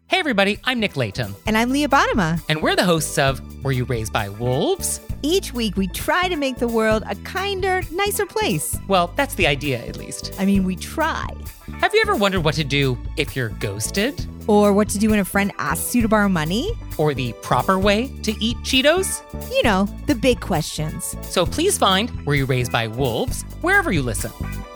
Hey everybody, I'm Nick Layton. And I'm Leah Bottima. And we're the hosts of Were You Raised by Wolves? Each week we try to make the world a kinder, nicer place. Well, that's the idea, at least. I mean, we try. Have you ever wondered what to do if you're ghosted? Or what to do when a friend asks you to borrow money? Or the proper way to eat Cheetos? You know, the big questions. So please find Were You Raised by Wolves wherever you listen.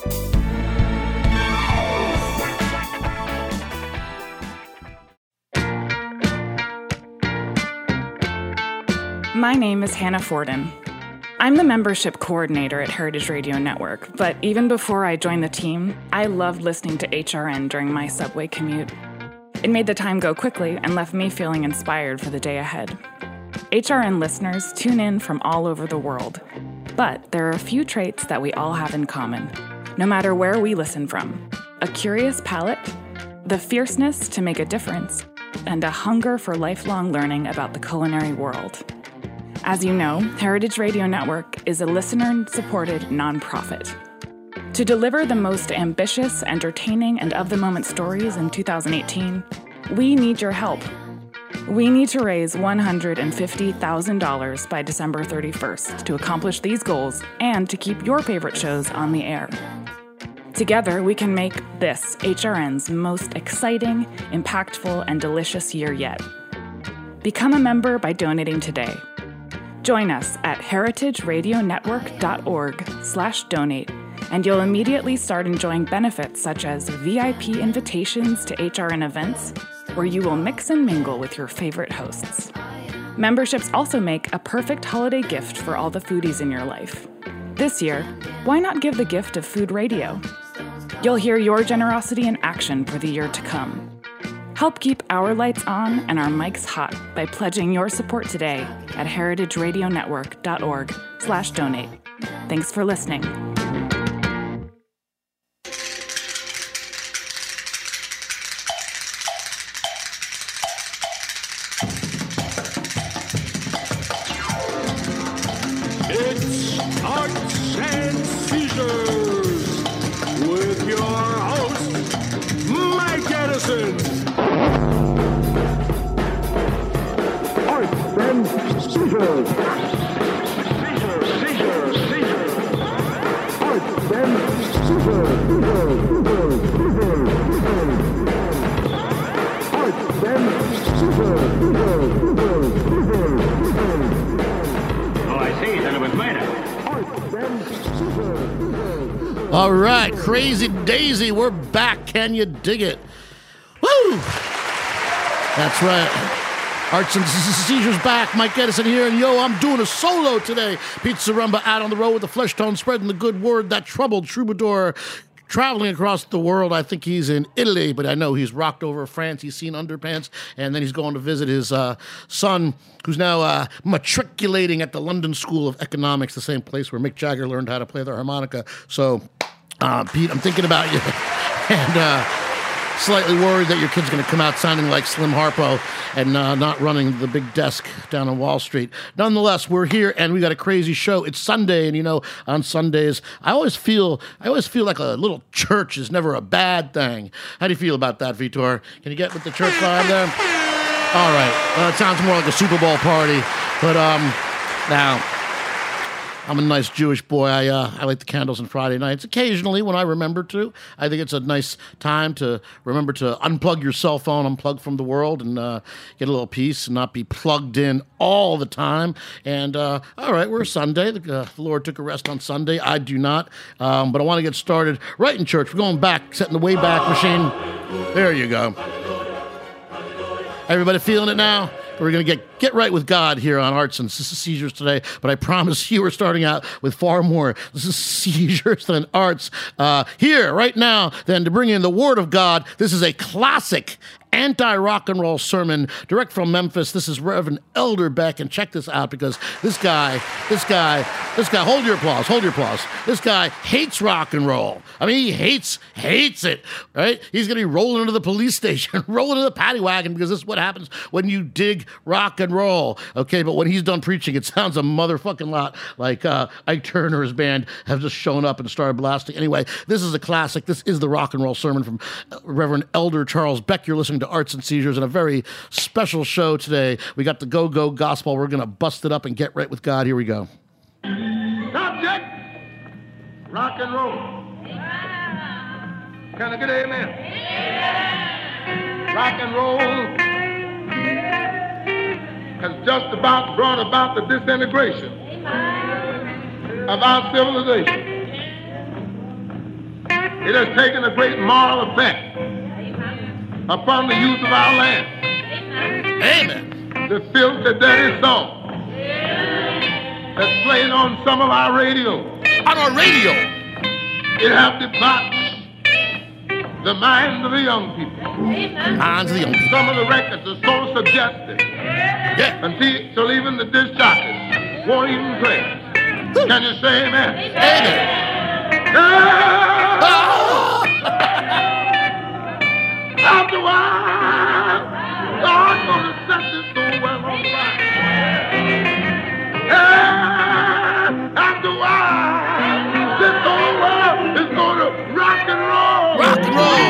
My name is Hannah Forden. I'm the membership coordinator at Heritage Radio Network, but even before I joined the team, I loved listening to HRN during my subway commute. It made the time go quickly and left me feeling inspired for the day ahead. HRN listeners tune in from all over the world, but there are a few traits that we all have in common, no matter where we listen from. A curious palate, the fierceness to make a difference, and a hunger for lifelong learning about the culinary world. As you know, Heritage Radio Network is a listener-supported nonprofit. To deliver the most ambitious, entertaining, and of-the-moment stories in 2018, we need your help. We need to raise $150,000 by December 31st to accomplish these goals and to keep your favorite shows on the air. Together, we can make this HRN's most exciting, impactful, and delicious year yet. Become a member by donating today. Join us at heritageradionetwork.org/donate, and you'll immediately start enjoying benefits such as VIP invitations to HRN events, where you will mix and mingle with your favorite hosts. Memberships also make a perfect holiday gift for all the foodies in your life. This year, why not give the gift of food radio? You'll hear your generosity in action for the year to come. Help keep our lights on and our mics hot by pledging your support today at heritageradionetwork.org/donate. Thanks for listening. It's Arts and Seizures with your host, Mike Edison. Arts and Seizures. Seizures. Arts and Seizures. Arts and Seizures. Oh, I see. Then it was murder. All right, Crazy Daisy, we're back. Can you dig it? Woo! That's right. Arts and Seizures back. Mike Edison here, and yo, I'm doing a solo today. Pizza Rumba out on the road with the flesh tone, spreading the good word. That troubled troubadour traveling across the world. I think he's in Italy, but I know he's rocked over France. He's seen underpants, and then he's going to visit his son, who's now matriculating at the London School of Economics, the same place where Mick Jagger learned how to play the harmonica. So, Pete, I'm thinking about you, and slightly worried that your kid's going to come out sounding like Slim Harpo and not running the big desk down on Wall Street. Nonetheless, we're here and we got a crazy show. It's Sunday, and you know, on Sundays, I always feel like a little church is never a bad thing. How do you feel about that, Vitor? Can you get with the church vibe there? All right. It sounds more like a Super Bowl party, but now, I'm a nice Jewish boy. I light the candles on Friday nights occasionally when I remember to. I think it's a nice time to remember to unplug your cell phone, unplug from the world, and get a little peace and not be plugged in all the time. And all right, we're Sunday. The Lord took a rest on Sunday. I do not. But I want to get started right in church. We're going back, setting the Wayback Machine. There you go. Everybody feeling it now? We're going to get right with God here on Arts and Seizures today, but I promise you we're starting out with far more seizures than arts here right now than to bring in the Word of God. This is a classic anti-rock and roll sermon direct from Memphis. This is Reverend Elder Beck, and check this out because this guy, hold your applause. This guy hates rock and roll. I mean, he hates it, right? He's going to be rolling into the police station, rolling into the paddy wagon because this is what happens when you dig rock and roll, okay? But when he's done preaching, it sounds a motherfucking lot like Ike Turner and his band have just shown up and started blasting. Anyway, this is a classic. This is the rock and roll sermon from Reverend Elder Charles Beck. You're listening to to Arts and Seizures and a very special show today. We got the Go-Go Gospel. We're going to bust it up and get right with God. Here we go. Subject, rock and roll. Can I get an amen? Rock and roll has just about brought about the disintegration of our civilization. It has taken a great moral effect upon the youth of our land. Amen. The filthy, dirty song that's playing on some of our radio. On our radio. It has debauched the minds of the young people. Minds of the young people. Some of the records are so suggestive. Yeah. Until even the disc jockeys won't even play. Can you say amen? Amen. After a while, God's going to set this soul well on fire. After a while, this whole world is going to rock and roll. Rock and roll.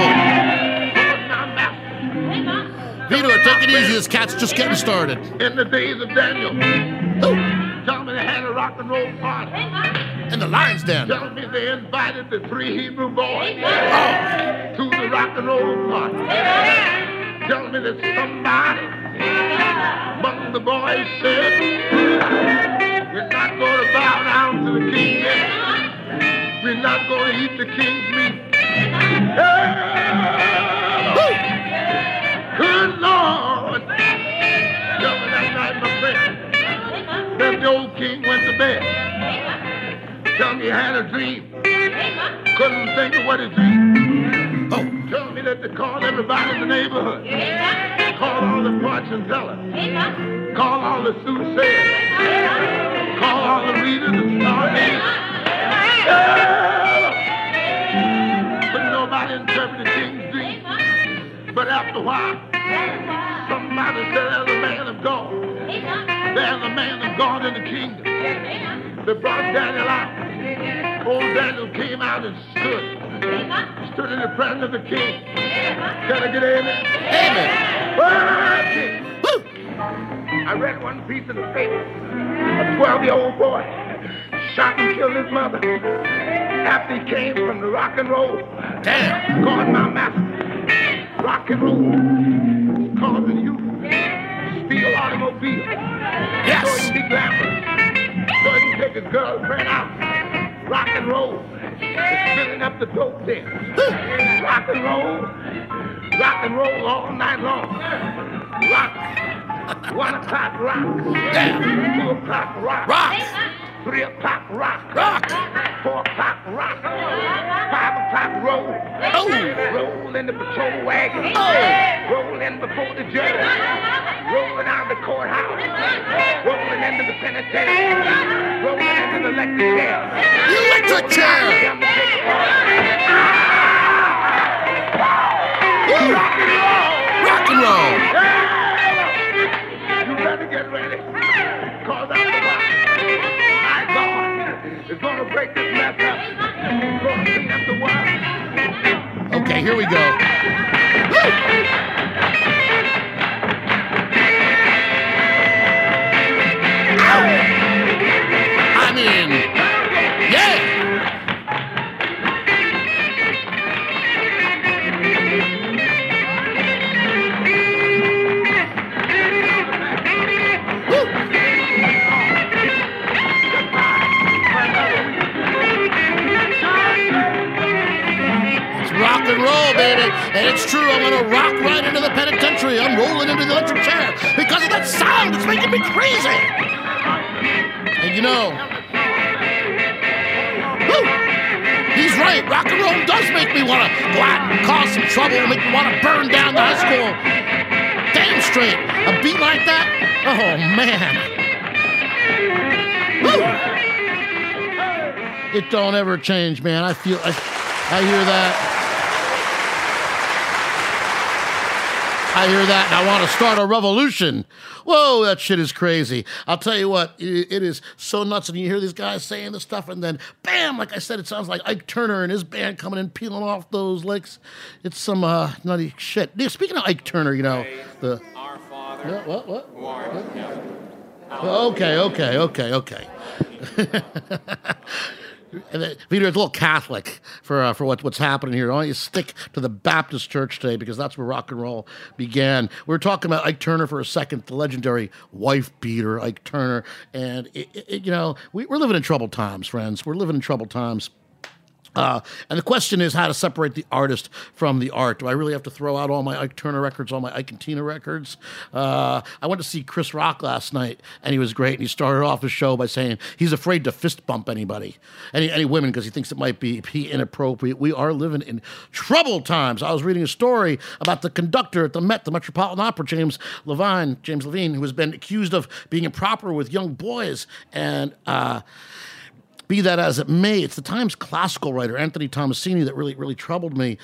Now, Vito, take it easy. This cat's just getting started. in the days of Daniel, tell me they had a rock and roll party. In the lion's den. Tell me they invited the 3 Hebrew boys to the rock and roll party. Tell me that somebody among the boys said, we're not going to bow down to the king yet. We're not going to eat the king's meat. Good Lord. Tell me that night, my friend, that the old king went to bed. Tell me he had a dream. Couldn't think of what he dreamed. Oh. Tell me that they called everybody in the neighborhood. Call all the fortune tellers. Call all the soothsayers. Call all the readers and stargazers. But nobody interpreted the king's dream. But after a while, somebody said, there's a man of God. There's a man of God in the kingdom. They brought Daniel out. Old Daniel came out and stood in the presence of the king. Can I get amen? Amen. Well, I read one piece in the paper. A 12-year-old boy shot and killed his mother after he came from the rock and roll. Damn. God, my master. Rock and roll causing you steal automobiles. Yes. So he can be glamorous. So he can take his girlfriend out. Rock and roll. It's filling up the dope den. Rock and roll all night long. Rock. 1 o'clock rock. 2 o'clock rock. Rock. 3 o'clock rock. Rock. 4 o'clock rock. 5 o'clock roll. Oh. Roll in the patrol wagon. Oh. Roll in before the judge. Rolling out of the courthouse. Rolling into the penitentiary. Rolling into the electric chair. The electric chair. Rock and roll. Rock and roll. You better get ready. Cause after a while, my God is going to break this mess up. He's going to clean up the world. Okay, here we go. I mean, yeah. Rock and roll, baby. And it's true, I'm going to rock right into the penitentiary. I'm rolling into the electric chair because of that sound. It's making me crazy. And you know, he's right. Rock and roll does make me want to go out and cause some trouble, make me want to burn down the high school. Damn straight. A beat like that? Oh, man. Woo. It don't ever change, man. I hear that. I hear that and I want to start a revolution. Whoa, that shit is crazy. I'll tell you what, it is so nuts. And you hear these guys saying this stuff and then, bam, like I said, it sounds like Ike Turner and his band coming in, peeling off those licks. It's some nutty shit. Speaking of Ike Turner, you know, the... Our Father. Yeah, what? What? Okay. And Peter is a little Catholic for what's happening here. Why don't you stick to the Baptist church today, because that's where rock and roll began. We were talking about Ike Turner for a second, the legendary wife beater Ike Turner, and we're living in troubled times, friends. We're living in troubled times. And the question is how to separate the artist from the art. Do I really have to throw out all my Ike Turner records, all my Ike and Tina records? I went to see Chris Rock last night, and he was great. And he started off the show by saying he's afraid to fist bump anybody, any women, because he thinks it might be inappropriate. We are living in troubled times. I was reading a story about the conductor at the Met, the Metropolitan Opera, James Levine, who has been accused of being improper with young boys. And be that as it may, it's the Times classical writer, Anthony Tomasini, that really troubled me.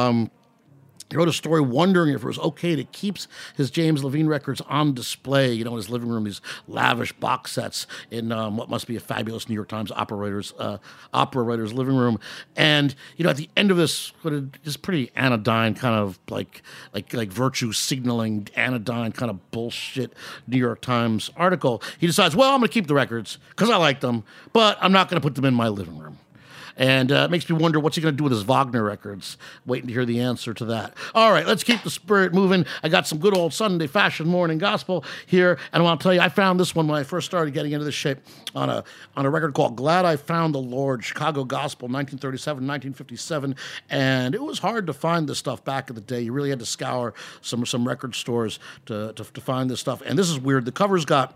He wrote a story wondering if it was okay to keep his James Levine records on display, in his living room, these lavish box sets in what must be a fabulous New York Times opera writer's living room. And, at the end of this pretty anodyne kind of like virtue signaling anodyne kind of bullshit New York Times article, he decides, well, I'm going to keep the records because I like them, but I'm not going to put them in my living room. And it makes me wonder, what's he going to do with his Wagner records? Waiting to hear the answer to that. All right, let's keep the spirit moving. I got some good old Sunday fashion morning gospel here. And I want to tell you, I found this one when I first started getting into this shit on a record called Glad I Found the Lord, Chicago Gospel, 1937, 1957. And it was hard to find this stuff back in the day. You really had to scour some record stores to find this stuff. And this is weird. The cover's got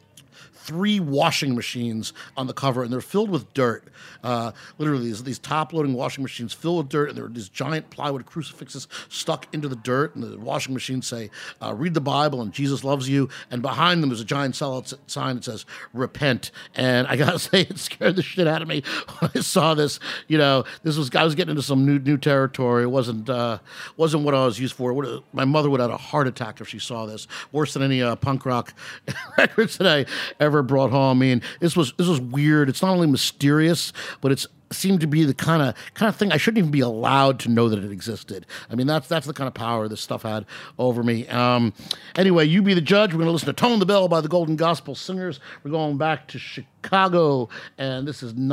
3 washing machines on the cover, and they're filled with dirt. Literally, these top-loading washing machines filled with dirt, and there are these giant plywood crucifixes stuck into the dirt, and the washing machines say, read the Bible, and Jesus loves you, and behind them there's a giant sign that says, repent. And I gotta say, it scared the shit out of me when I saw this. I was getting into some new territory. It wasn't what I was used for. My mother would have had a heart attack if she saw this. Worse than any punk rock records that I ever brought home. I mean, this was weird. It's not only mysterious, but it seemed to be the kind of thing I shouldn't even be allowed to know that it existed. I mean, that's the kind of power this stuff had over me. Anyway, you be the judge. We're going to listen to Tone the Bell by the Golden Gospel Singers. We're going back to Chicago, and this is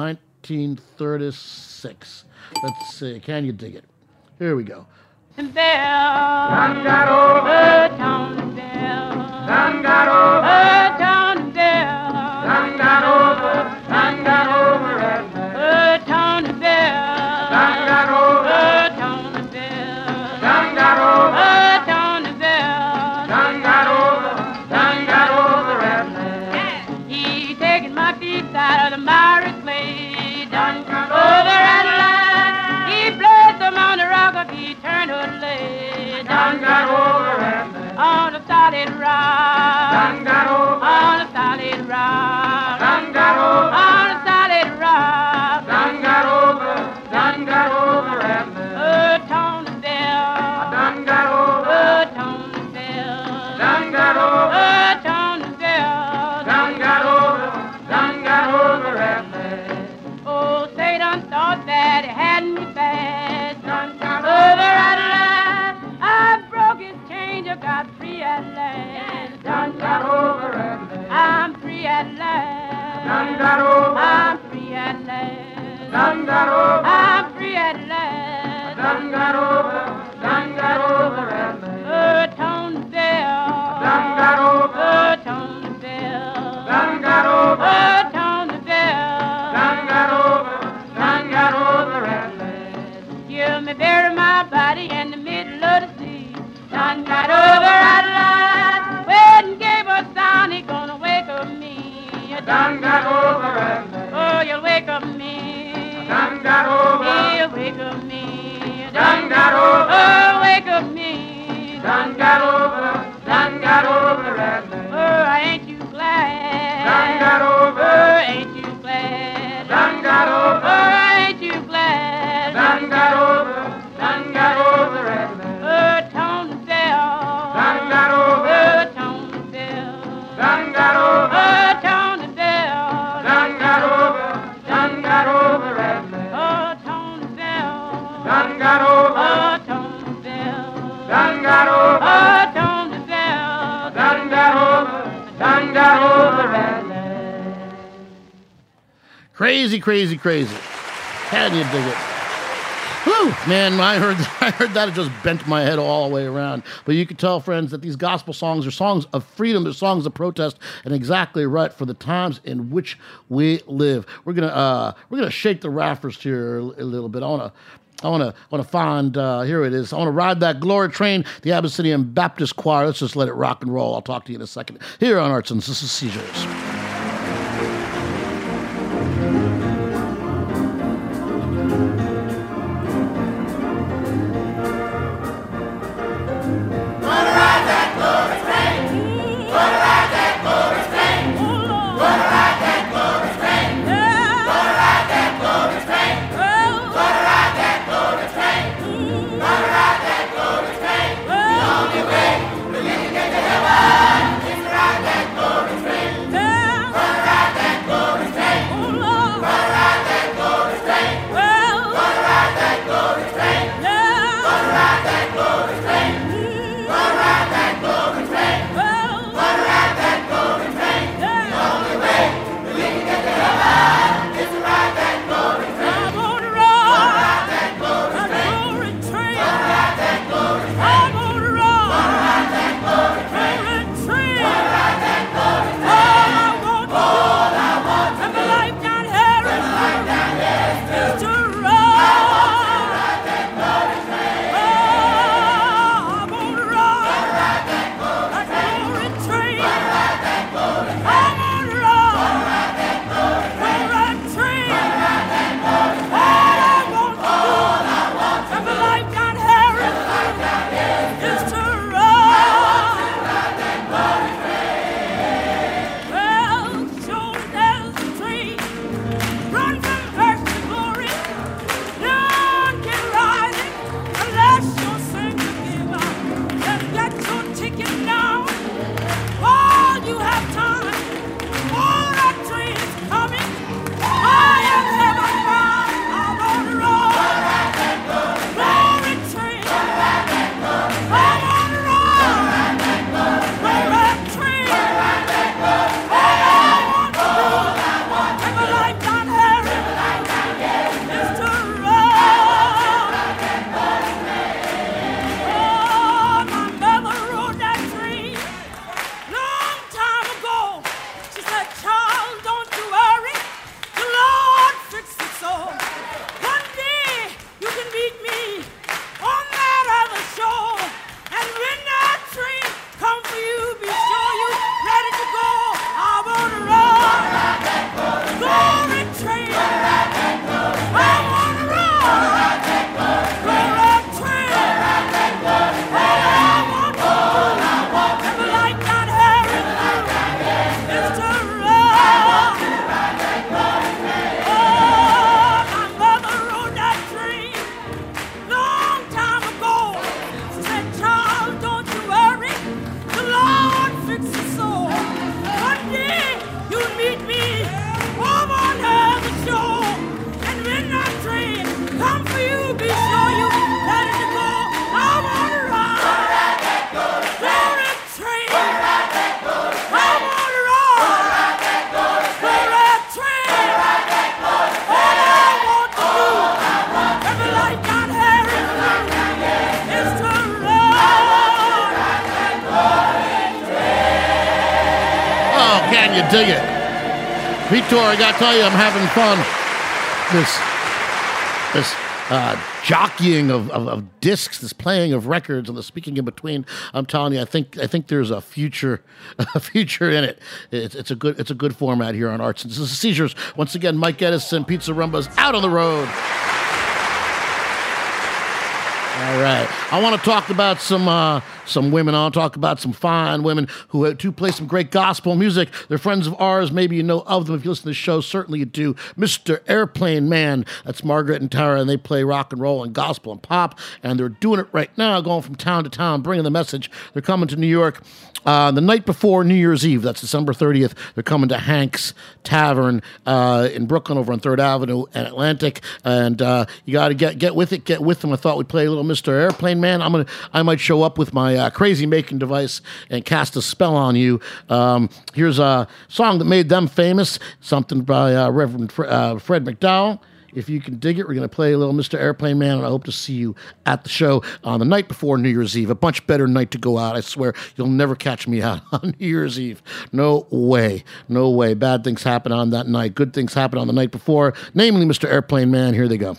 1936. Let's see. Can you dig it? Here we go. Done got over, Tone Bell. Done got over, Tone Bell. Done got over at Tone Bell. Done got over, Tone Bell. Done got over, Tone Bell. Done got over at last. He taking my feet out of the miry clay. Done got over at last. He placed them on the rock of eternal lay. Done got over at last. On a solid rock. Done got over. On a solid rock. Done got over. On a solid rock. Done got over. Done got over at last. Tone Bell. Done got over. Tone Bell. Done got over. Tone Bell. Done got over. Done got over at last. Oh, Satan thought that he had me fast. Done got over at last. I broke his chains, I got free at last. Done got over at last. I'm free at last. Done got over. I'm free at last. Done got over. I'm free at last. Done got over. Done got over at last. Tone Bell. Done got over. Tone Bell. Done got over. Tone Bell. Done got over. Done got over at last. Hear me bury my body in the middle of the sea. Done got over at last. When Gabriel sound, he gonna wake up me. Done got over at last. Oh, you'll wake up me. Done got over. He'll wake up me. Done got over. Oh, wake up me. Crazy, crazy, crazy. Can you dig it? Whew, man, I heard that, it just bent my head all the way around. But you can tell, friends, that these gospel songs are songs of freedom, they're songs of protest, and exactly right for the times in which we live. We're gonna shake the rafters here a little bit. I want to find, here it is. I want to ride that glory train, the Abyssinian Baptist Choir. Let's just let it rock and roll. I'll talk to you in a second. Here on Arts and Seizures. Dig it. Vitor, I gotta tell you, I'm having fun. This jockeying of discs, this playing of records, and the speaking in between. I'm telling you, I think there's a future in it. It's a good format here on Arts and Seizures. Once again, Mike Edison, Pizza Rumba's out on the road. All right. I want to talk about some women. I want to talk about some fine women who play some great gospel music. They're friends of ours. Maybe you know of them. If you listen to the show, certainly you do. Mr. Airplane Man. That's Margaret and Tara, and they play rock and roll and gospel and pop, and they're doing it right now, going from town to town, bringing the message. They're coming to New York the night before New Year's Eve. That's December 30th. They're coming to Hank's Tavern in Brooklyn over on 3rd Avenue and Atlantic, and you got to get with it. Get with them. I thought we'd play a little Mr. Airplane Man. I might show up with my my crazy making device and cast a spell on you. Here's a song that made them famous, something by Reverend Fred McDowell. If you can dig it, we're going to play a little Mr. Airplane Man, and I hope to see you at the show on the night before New Year's Eve. A much better night to go out. I swear you'll never catch me out on New Year's Eve. No way. No way. Bad things happen on that night. Good things happen on the night before, namely Mr. Airplane Man. Here they go.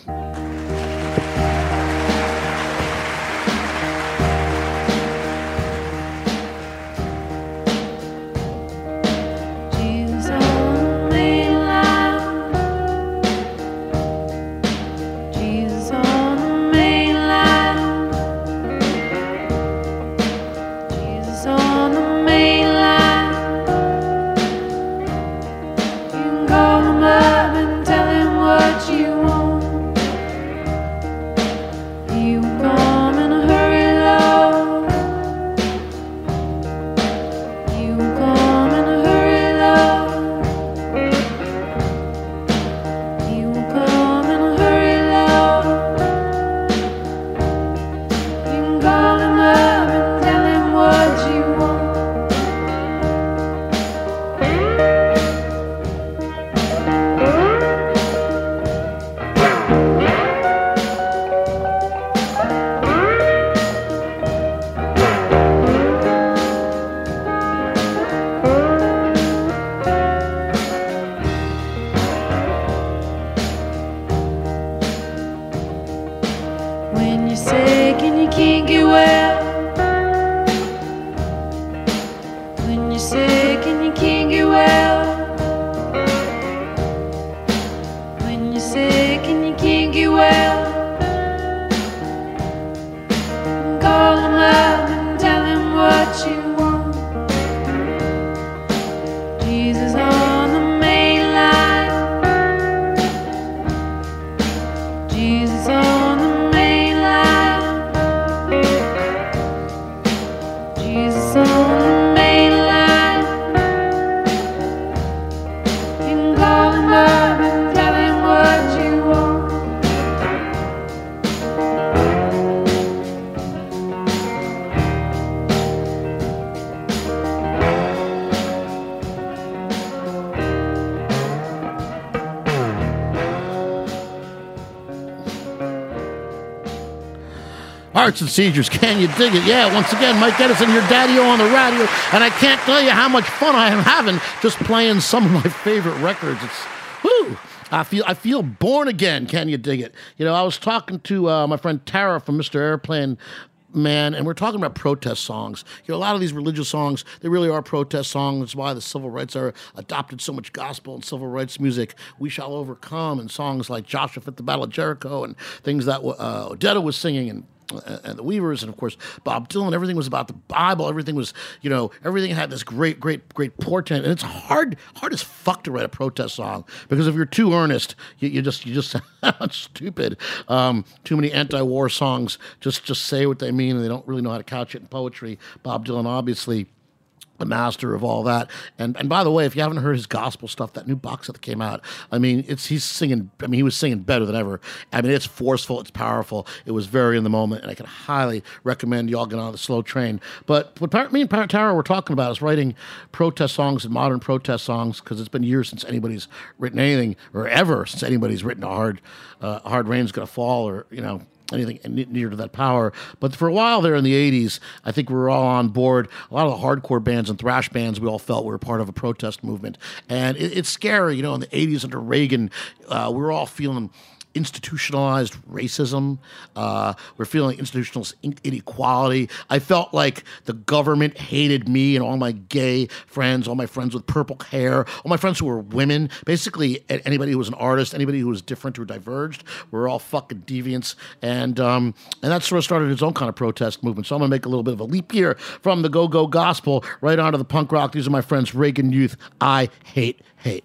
Hearts and Seizures, can you dig it? Yeah, once again, Mike Edison, your daddy-o on the radio, and I can't tell you how much fun I am having just playing some of my favorite records. It's, whoo, I feel born again, can you dig it? You know, I was talking to my friend Tara from Mr. Airplane Man, and we're talking about protest songs. You know, a lot of these religious songs, they really are protest songs. That's why the civil rights era adopted so much gospel and civil rights music. We Shall Overcome, and songs like Joshua at the Battle of Jericho, and things that Odetta was singing, and the Weavers, and of course Bob Dylan. Everything was about the Bible. Everything was, you know, everything had this great portent. And it's hard as fuck to write a protest song, because if you're too earnest, you just sound stupid. Too many anti-war songs just say what they mean, and they don't really know how to couch it in poetry. Bob Dylan, obviously the master of all that. And by the way, if you haven't heard his gospel stuff, that new box set that came out, I mean, he was singing better than ever. I mean, it's forceful, it's powerful. It was very in the moment, and I can highly recommend y'all get on the slow train. But what me and Tara were talking about is writing protest songs and modern protest songs, because it's been years since anybody's written anything, or ever since anybody's written a hard rain's gonna fall, or, you know, anything near to that power. But for a while there in the 80s, I think we were all on board. A lot of the hardcore bands and thrash bands, we all felt we were part of a protest movement. And it's scary, you know, in the 80s under Reagan, we were all feeling institutionalized racism. We're feeling institutionalized inequality. I felt like the government hated me and all my gay friends, all my friends with purple hair, all my friends who were women. Basically, anybody who was an artist, anybody who was different or diverged, we're all fucking deviants. And that sort of started its own kind of protest movement. So I'm going to make a little bit of a leap here from the go-go gospel right onto the punk rock. These are my friends, Reagan Youth. I hate hate.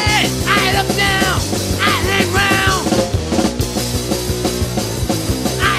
I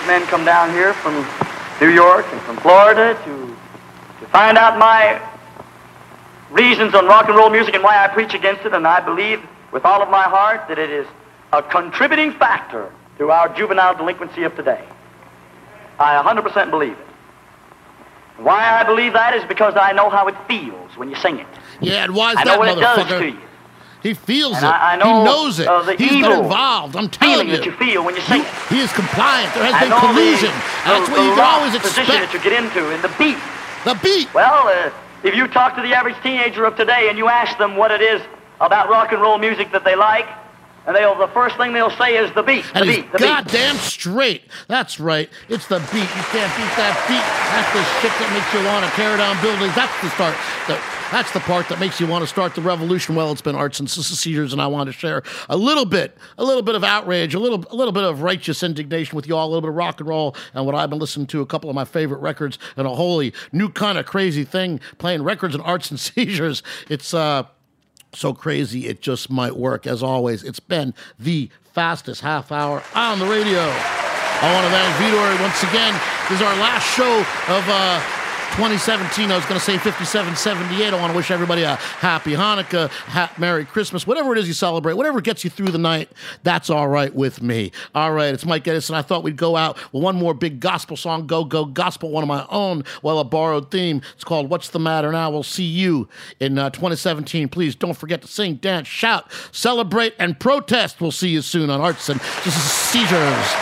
men come down here from New York and from Florida to find out my reasons on rock and roll music and why I preach against it, and I believe with all of my heart that it is a contributing factor to our juvenile delinquency of today. I 100% believe it. Why I believe that is because I know how it feels when you sing it. Yeah, and why is I that, know what it does motherfucker? to you. He feels And it. I know, he knows it. the He's evil been involved. I'm telling feeling that you feel when you sing it. He is compliant. There has I been know collusion. That's what you can rock always position expect. that you get into, and the beat. The beat. Well, if you talk to the average teenager of today and you ask them what it is about rock and roll music that they like, and the first thing they'll say is the beat. And the he's beat. The goddamn straight. That's right. It's the beat. You can't beat that beat. That's the shit that makes you want to tear down buildings. That's the start. That's the part that makes you want to start the revolution. Well, it's been Arts and Seizures, and I want to share a little bit of outrage, a little bit of righteous indignation with you all, a little bit of rock and roll, and what I've been listening to, a couple of my favorite records, and a wholly new kind of crazy thing, playing records and Arts and Seizures. It's so crazy it just might work. As always, it's been the fastest half hour on the radio. I want to thank Vitor once again. This is our last show of 2017. I was going to say 5778. I want to wish everybody a happy Hanukkah, Merry Christmas, whatever it is you celebrate, whatever gets you through the night, that's all right with me. All right, it's Mike Edison. I thought we'd go out with one more big gospel song, Go Go Gospel, one of my own, a borrowed theme. It's called What's the Matter Now? We'll see you in 2017. Please don't forget to sing, dance, shout, celebrate, and protest. We'll see you soon on Arts and Seizures.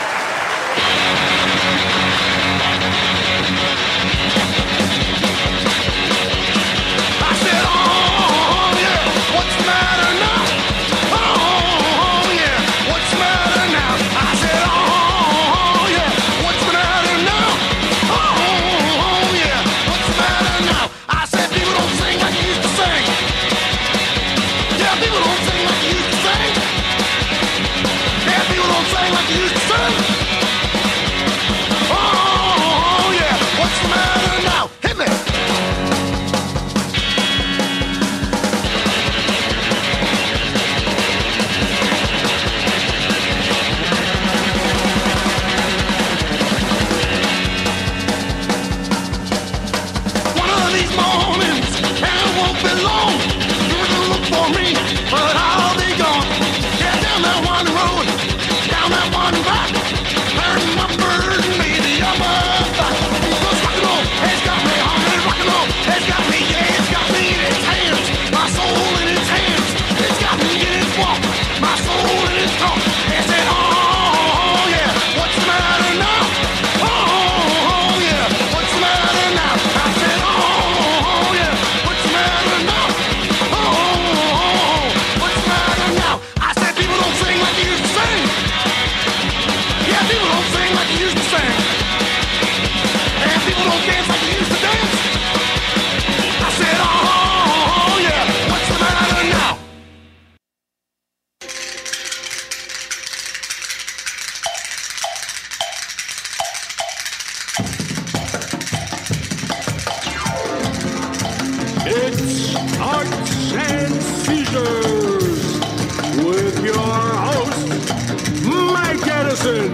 It's Arts and Seizures with your host, Mike Edison.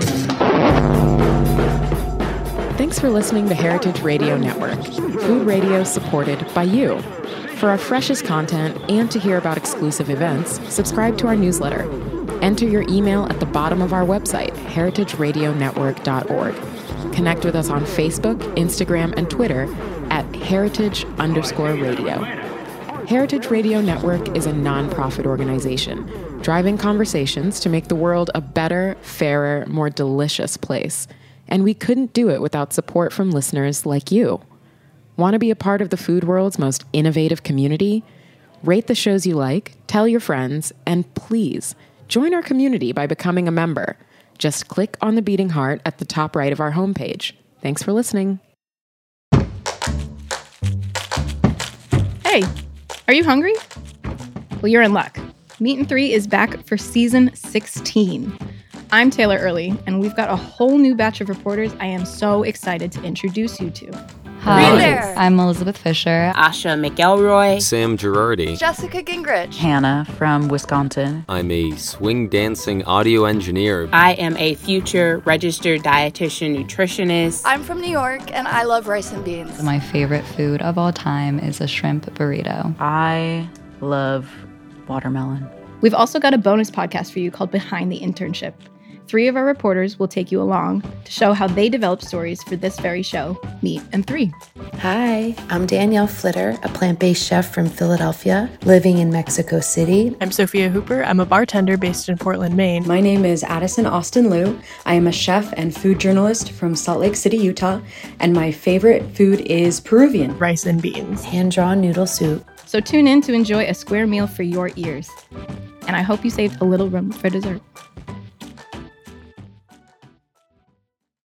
Thanks for listening to Heritage Radio Network, food radio supported by you. For our freshest content and to hear about exclusive events, subscribe to our newsletter. Enter your email at the bottom of our website, heritageradionetwork.org. Connect with us on Facebook, Instagram, and Twitter at heritage_radio. Heritage Radio Network is a nonprofit organization driving conversations to make the world a better, fairer, more delicious place. And we couldn't do it without support from listeners like you. Want to be a part of the food world's most innovative community? Rate the shows you like, tell your friends, and please join our community by becoming a member. Just click on the beating heart at the top right of our homepage. Thanks for listening. Hey, are you hungry? Well, you're in luck. Meat and 3 is back for season 16. I'm Taylor Early, and we've got a whole new batch of reporters I am so excited to introduce you to. Hi, there. I'm Elizabeth Fisher. Asha McElroy. Sam Girardi. Jessica Gingrich. Hannah from Wisconsin. I'm a swing dancing audio engineer. I am a future registered dietitian nutritionist. I'm from New York and I love rice and beans. My favorite food of all time is a shrimp burrito. I love watermelon. We've also got a bonus podcast for you called Behind the Internship. 3 of our reporters will take you along to show how they developed stories for this very show, Meat and 3. Hi, I'm Danielle Flitter, a plant-based chef from Philadelphia, living in Mexico City. I'm Sophia Hooper. I'm a bartender based in Portland, Maine. My name is Addison Austin Liu. I am a chef and food journalist from Salt Lake City, Utah, and my favorite food is Peruvian. Rice and beans. Hand-drawn noodle soup. So tune in to enjoy a square meal for your ears. And I hope you saved a little room for dessert.